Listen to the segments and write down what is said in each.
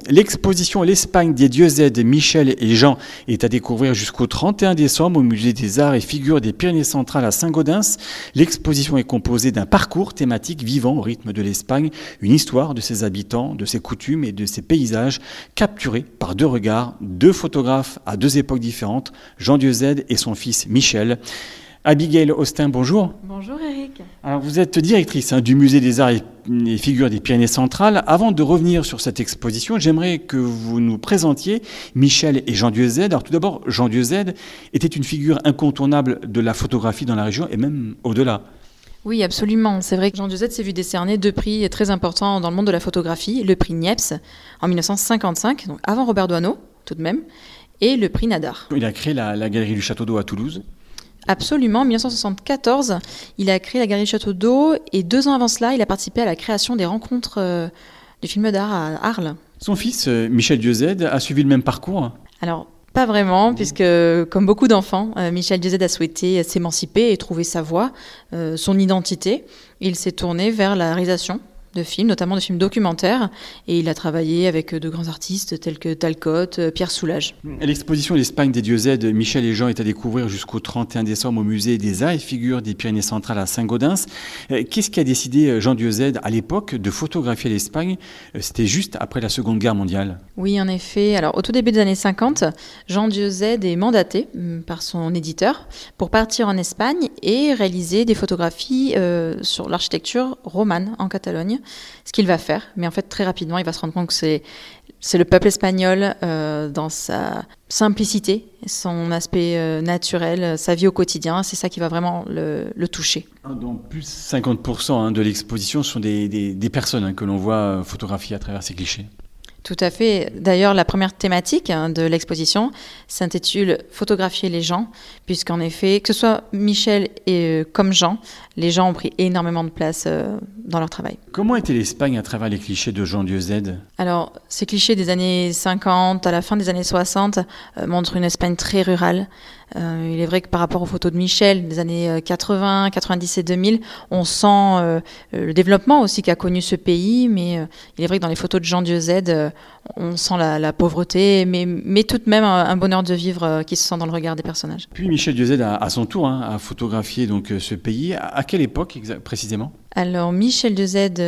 L'exposition L'Espagne des Diosèdes, Michel et Jean est à découvrir jusqu'au 31 décembre au Musée des Arts et Figures des Pyrénées-Centrales à Saint-Gaudens. L'exposition est composée d'un parcours thématique vivant au rythme de l'Espagne, une histoire de ses habitants, de ses coutumes et de ses paysages capturés par deux regards, deux photographes à deux époques différentes, Jean Diosède et son fils Michel. Abigail Austin, bonjour. Bonjour Eric. Alors, vous êtes directrice du Musée des Arts et Figures des Pyrénées-Centrales. Avant de revenir sur cette exposition, j'aimerais que vous nous présentiez Michel et Jean Diosède. Alors tout d'abord, Jean Diosède était une figure incontournable de la photographie dans la région et même au-delà. Oui, absolument. C'est vrai que Jean Diosède s'est vu décerner deux prix très importants dans le monde de la photographie. Le prix Niepce en 1955, donc avant Robert Doisneau tout de même, et le prix Nadar. Il a créé la Galerie du Château d'Eau à Toulouse. Absolument, en 1974, il a créé la Galerie Château d'Eau et 2 ans avant cela, il a participé à la création des rencontres du film d'art à Arles. Son fils, Michel Diosède, a suivi le même parcours. Alors, pas vraiment, puisque comme beaucoup d'enfants, Michel Diosède a souhaité s'émanciper et trouver sa voie, son identité. Il s'est tourné vers la réalisation de films, notamment de films documentaires, et il a travaillé avec de grands artistes tels que Talcott, Pierre Soulages. L'exposition L'Espagne des Diosèdes, Michel et Jean est à découvrir jusqu'au 31 décembre au Musée des Arts et Figures des Pyrénées-Centrales à Saint-Gaudens. Qu'est-ce qui a décidé Jean Diosède à l'époque de photographier l'Espagne ? C'était juste après la Seconde Guerre mondiale. Oui, en effet. Alors, au tout début des années 50, Jean Diosède est mandaté par son éditeur pour partir en Espagne et réaliser des photographies sur l'architecture romane en Catalogne. Ce qu'il va faire, mais en fait très rapidement il va se rendre compte que c'est le peuple espagnol dans sa simplicité, son aspect naturel, sa vie au quotidien, c'est ça qui va vraiment le toucher. Donc plus de 50% de l'exposition sont des personnes que l'on voit photographier à travers ces clichés. Tout à fait. D'ailleurs, la première thématique de l'exposition s'intitule « Photographier les gens », puisqu'en effet, que ce soit Michel et comme Jean, les gens ont pris énormément de place dans leur travail. Comment était l'Espagne à travers les clichés de Jean Diosède ? Alors, ces clichés des années 50, à la fin des années 60, montrent une Espagne très rurale. Il est vrai que par rapport aux photos de Michel des années 80, 90 et 2000, on sent le développement aussi qu'a connu ce pays, mais il est vrai que dans les photos de Jean Diosède, on sent la pauvreté, mais tout de même un bonheur de vivre qui se sent dans le regard des personnages. Puis Michel Diosède, à son tour, a photographié donc, ce pays. À quelle époque précisément ? Alors Michel Diosède,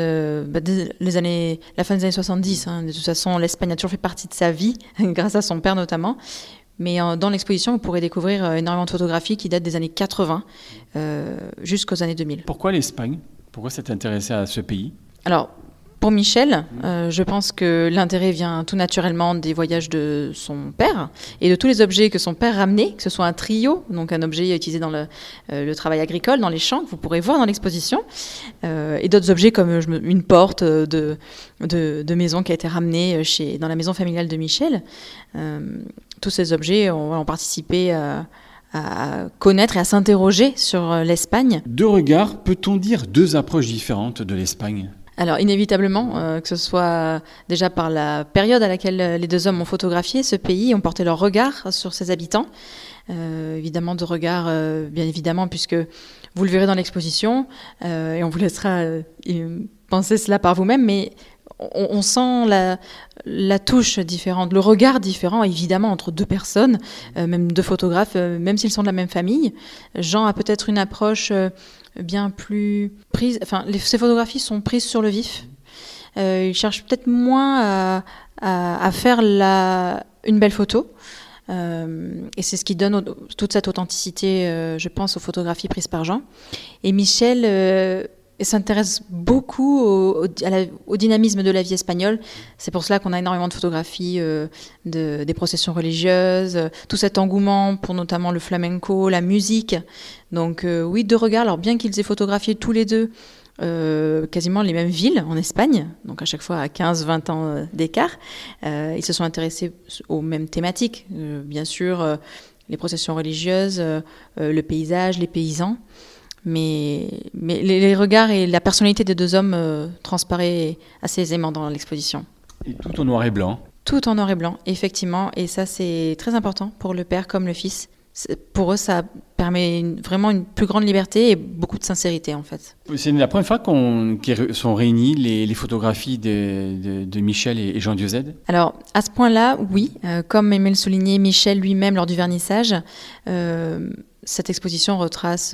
la fin des années 70, de toute façon l'Espagne a toujours fait partie de sa vie, grâce à son père notamment. Mais dans l'exposition, vous pourrez découvrir énormément de photographies qui datent des années 80 jusqu'aux années 2000. Pourquoi l'Espagne ? Pourquoi s'être intéressé à ce pays ? Alors, pour Michel, je pense que l'intérêt vient tout naturellement des voyages de son père et de tous les objets que son père ramenait, que ce soit un trio, donc un objet utilisé dans le travail agricole, dans les champs, que vous pourrez voir dans l'exposition, et d'autres objets comme une porte de maison qui a été ramenée dans la maison familiale de Michel. Tous ces objets ont participé à connaître et à s'interroger sur l'Espagne. Deux regards, peut-on dire deux approches différentes de l'Espagne ? Alors inévitablement, que ce soit déjà par la période à laquelle les deux hommes ont photographié ce pays, ont porté leur regard sur ses habitants. Évidemment, de regard, bien évidemment, puisque vous le verrez dans l'exposition, et on vous laissera penser cela par vous-même, mais on sent la touche différente, le regard différent, évidemment, entre deux personnes, même deux photographes, même s'ils sont de la même famille. Jean a peut-être une approche bien plus prise, enfin, ses photographies sont prises sur le vif. Il cherche peut-être moins à faire une belle photo. Et c'est ce qui donne toute cette authenticité, je pense, aux photographies prises par Jean. Et Michel s'intéresse beaucoup au dynamisme de la vie espagnole. C'est pour cela qu'on a énormément de photographies des processions religieuses, tout cet engouement pour notamment le flamenco, la musique. Donc oui, deux regards. Alors bien qu'ils aient photographié tous les deux quasiment les mêmes villes en Espagne, donc à chaque fois à 15-20 ans d'écart, ils se sont intéressés aux mêmes thématiques. Bien sûr, les processions religieuses, le paysage, les paysans. Mais les regards et la personnalité des deux hommes transparaît assez aisément dans l'exposition. Et tout en noir et blanc. Tout en noir et blanc, effectivement. Et ça, c'est très important pour le père comme le fils. Pour eux, ça permet vraiment une plus grande liberté et beaucoup de sincérité, en fait. C'est la première fois qu'ils sont réunis les photographies de Michel et Jean Diözède. Alors, à ce point-là, oui. Comme aimait le souligner Michel lui-même lors du vernissage, cette exposition retrace,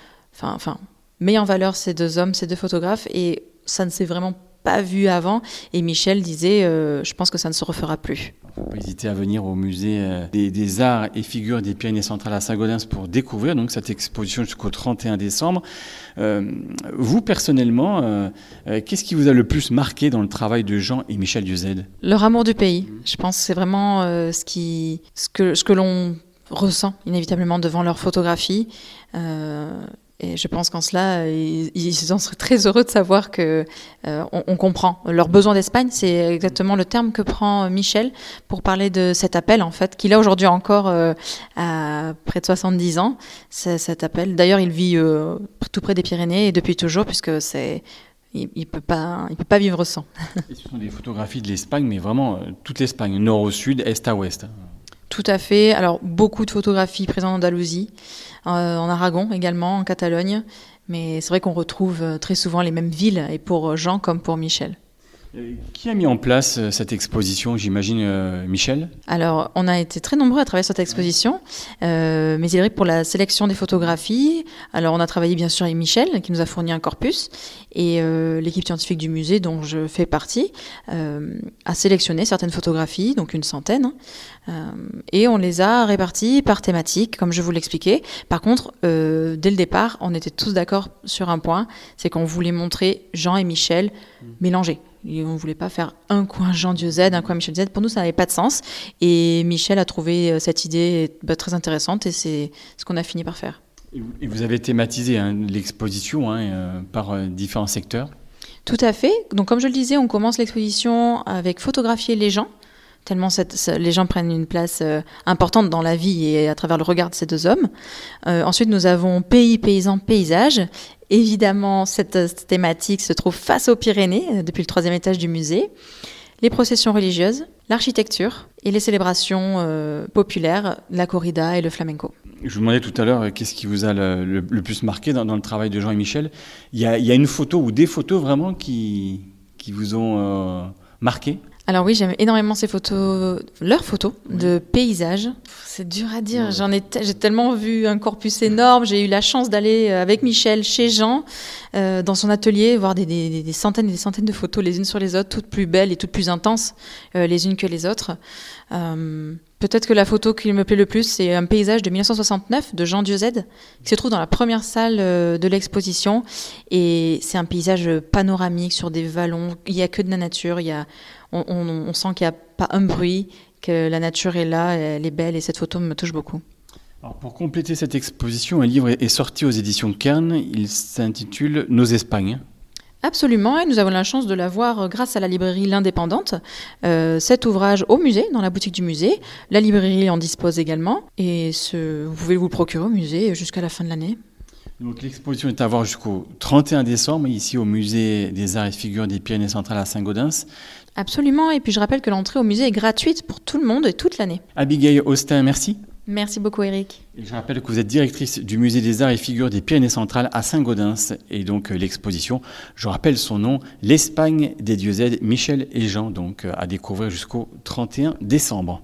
met en valeur ces deux hommes, ces deux photographes, et ça ne s'est vraiment pas vu avant. Et Michel disait, je pense que ça ne se refera plus. Il ne faut pas hésiter à venir au musée des arts et figures des Pyrénées-Centrales à Saint-Gaudens pour découvrir donc cette exposition jusqu'au 31 décembre. Vous, personnellement, qu'est-ce qui vous a le plus marqué dans le travail de Jean et Michel Diözède ? Leur amour du pays. Je pense que c'est vraiment ce que l'on ressent inévitablement devant leur photographie. Et je pense qu'en cela, ils en seraient très heureux de savoir que on comprend leur besoin d'Espagne. C'est exactement le terme que prend Michel pour parler de cet appel, en fait, qu'il a aujourd'hui encore à près de 70 ans. Cet appel. D'ailleurs, il vit tout près des Pyrénées et depuis toujours, puisque il peut pas vivre sans. Et ce sont des photographies de l'Espagne, mais vraiment toute l'Espagne, nord au sud, est à ouest. Tout à fait. Alors, beaucoup de photographies présentes en Andalousie, en Aragon également, en Catalogne. Mais c'est vrai qu'on retrouve très souvent les mêmes villes, et pour Jean comme pour Michel. Qui a mis en place cette exposition, j'imagine Michel ? Alors, on a été très nombreux à travailler sur cette exposition, mais il est vrai que pour la sélection des photographies, alors on a travaillé bien sûr avec Michel, qui nous a fourni un corpus, et l'équipe scientifique du musée, dont je fais partie, a sélectionné certaines photographies, donc une centaine, et on les a réparties par thématique, comme je vous l'expliquais. Par contre, dès le départ, on était tous d'accord sur un point, c'est qu'on voulait montrer Jean et Michel mélangés. Et on ne voulait pas faire un coin Jean Diözède, un coin Michel Diözède. Pour nous, ça n'avait pas de sens. Et Michel a trouvé cette idée très intéressante et c'est ce qu'on a fini par faire. Et vous avez thématisé l'exposition par différents secteurs ? Tout à fait. Donc, comme je le disais, on commence l'exposition avec photographier les gens, tellement les gens prennent une place importante dans la vie et à travers le regard de ces deux hommes. Ensuite, nous avons pays, paysans, paysages. Évidemment, cette thématique se trouve face aux Pyrénées, depuis le 3e étage du musée. Les processions religieuses, l'architecture et les célébrations populaires, la corrida et le flamenco. Je vous demandais tout à l'heure qu'est-ce qui vous a le plus marqué dans le travail de Jean et Michel. Il y a une photo ou des photos vraiment qui vous ont marqué ? Alors oui, j'aime énormément ces photos, leurs photos de paysages. C'est dur à dire, j'ai tellement vu un corpus énorme. J'ai eu la chance d'aller avec Michel chez Jean, dans son atelier, voir des centaines et des centaines de photos les unes sur les autres, toutes plus belles et toutes plus intenses les unes que les autres. Peut-être que la photo qui me plaît le plus, c'est un paysage de 1969 de Jean Diözède, qui se trouve dans la première salle de l'exposition. Et c'est un paysage panoramique sur des vallons. Il n'y a que de la nature. On sent qu'il n'y a pas un bruit, que la nature est là, elle est belle. Et cette photo me touche beaucoup. Alors pour compléter cette exposition, un livre est sorti aux éditions Cairn. Il s'intitule « Nos Espagnes ». Absolument, et nous avons la chance de l'avoir grâce à la librairie L'Indépendante. Cet ouvrage au musée, dans la boutique du musée. La librairie en dispose également, et vous pouvez vous le procurer au musée jusqu'à la fin de l'année. Donc l'exposition est à voir jusqu'au 31 décembre, ici au musée des Arts et Figures des Pyrénées-Centrales à Saint-Gaudens. Absolument, et puis je rappelle que l'entrée au musée est gratuite pour tout le monde et toute l'année. Abigail Austin, merci. Merci beaucoup Eric. Et je rappelle que vous êtes directrice du musée des Arts et Figures des Pyrénées-Centrales à Saint-Gaudens. Et donc l'exposition, je rappelle son nom, l'Espagne des Diözèdes, Michel et Jean, donc à découvrir jusqu'au 31 décembre.